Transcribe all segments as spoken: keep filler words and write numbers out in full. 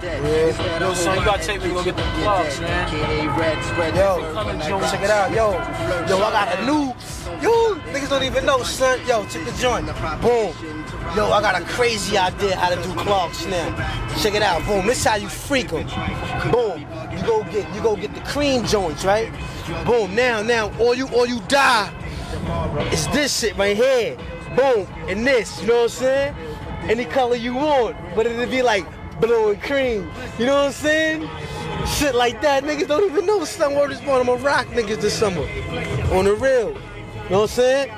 Yeah. Yo, son, you gotta take me to go get the plugs, man. Yo, check it out, yo. Yo, I got a new, yo, niggas don't even know, son. Yo, check the joint. Boom. Yo, I got a crazy idea how to do clogs now. Check it out, boom. This is how you freak them. Boom. You go get, you go get the cream joints, right? Boom. Now, now, all you, all you die is this shit right here. Boom. And this, you know what I'm saying? Any color you want, but it'll be like blue and cream. You know what I'm saying? Shit like that. Niggas don't even know some word is born. I'm gonna rock niggas this summer. On the real. You know what I'm saying?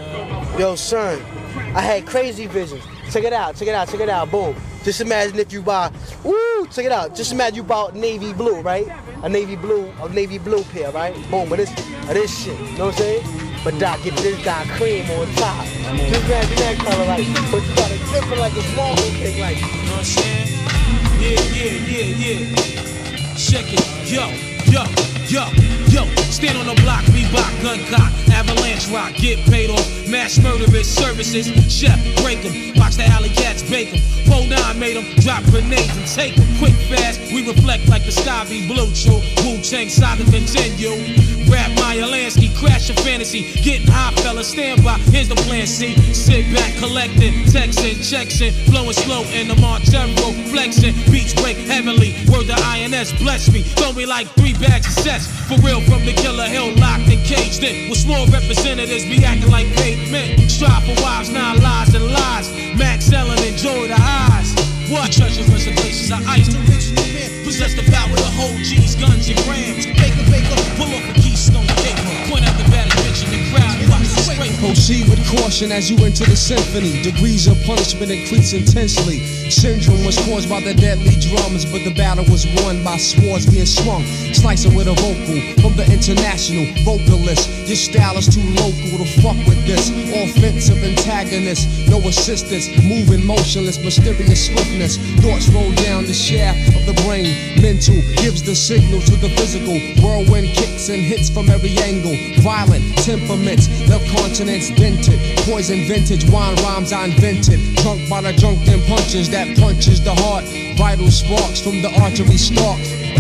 Yo, son, I had crazy visions. Check it out, check it out, check it out. Boom. Just imagine if you buy, woo, check it out. Just imagine you bought navy blue, right? A navy blue, a navy blue pair, right? Boom, but this, of this shit. You know what I'm saying? But Doc, get this guy cream on top. Just imagine that color, like, but you got it dripping like a small thing, like. You know what I'm saying? Yeah, yeah, yeah, yeah. Check it, yo, yo, yo, yo. Stand on the block, Reebok, gun cock, avalanche rock, get paid off, mass murderous services, chef, break 'em, watch the alley cats bake 'em, Pro nine made 'em, drop grenades and take 'em, quick fast, we reflect like the sky be blue, true, Wu-Tang saga continue, rap Maya Lansky, crash your fantasy, getting high fella, stand by, here's the plan C, sit back, collecting, texting, checks in, flowing slow in the Montero, flexing, beats break heavenly, word the I N S, bless me, throw me like three bags of sets, for real from the Killer Hill, locked and caged in. With small representatives be acting like paid men. Strive for wives, nine lies and lies. Max Ellen, enjoy the eyes. What treasures and places of ice. Original men possess the power to hold G's, guns, and grams. Baker, baker, pull off a keystone gate. Point out the baddest bitch in the crowd. Watch the straight. Proceed with caution as you enter the symphony. Degrees of punishment increase intensely. Syndrome was caused by the deadly drums, but the battle was won by swords being swung. Slicing with a vocal from the international vocalist. Your style is too local to fuck with this. Offensive antagonist, no assistance, moving motionless, mysterious swiftness. Thoughts roll down the shaft of the brain. Mental gives the signal to the physical. Whirlwind kicks and hits from every angle. Violent temperaments, left continents dented. Poison vintage, wine rhymes I invented. Drunk by the drunken punches that punches the heart. Vital sparks from the artery stalk.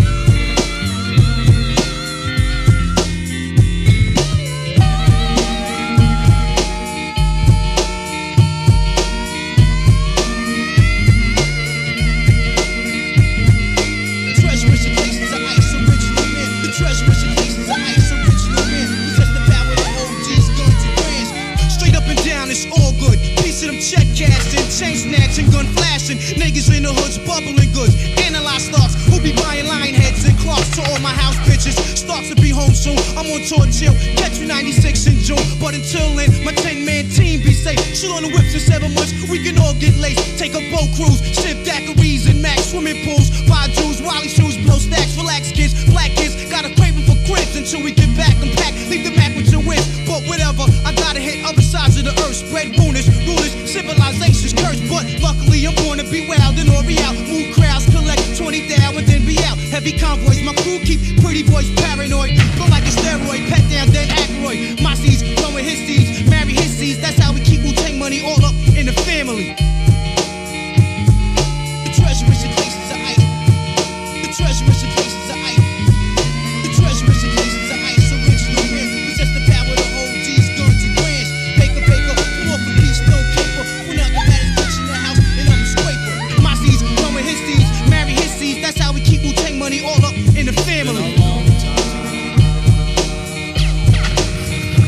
Niggas in the hoods bubbling goods. Analyze thoughts who be buying lion heads and clocks to all my house bitches. Start to be home soon. I'm on tour chill. Catch me ninety-six in June. But until then, my ten man team be safe. Chill on the whips in seven months. We can all get laced. Take a boat cruise. Sip daiquiris and max swimming pools. Buy Jews, Wally shoes, blow stacks. Relax kids, black kids. Got a craving for cribs until we get back and pack. Leave the map with your wish. But whatever, I gotta hit other sides of the earth. Spread ruinous, rulers, civilization's cursed. But luckily I'm born to be wild and or be out. Move crowds, collect twenty thousand and then be out. Heavy convoys, my crew keep pretty boys paranoid. Go like a steroid, pet down then Ackroyd. My seeds, growing his seeds, marry his seeds. That's how we keep Wu-Tang money all up in the family. The treasure is your cases of ice. The treasure is your cases of ice. The treasure is your cases of ice. Original men possess the power to hold G's, guns, and grams. Baker, baker, pull off a piece, no caper. When out the baddest bitch in the house, and I'm a scraper. My seeds, growing his seeds, marry his seeds. That's how we keep Wu-Tang money all up in the family.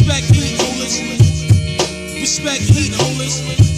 Respect heat holders. Respect heat holders.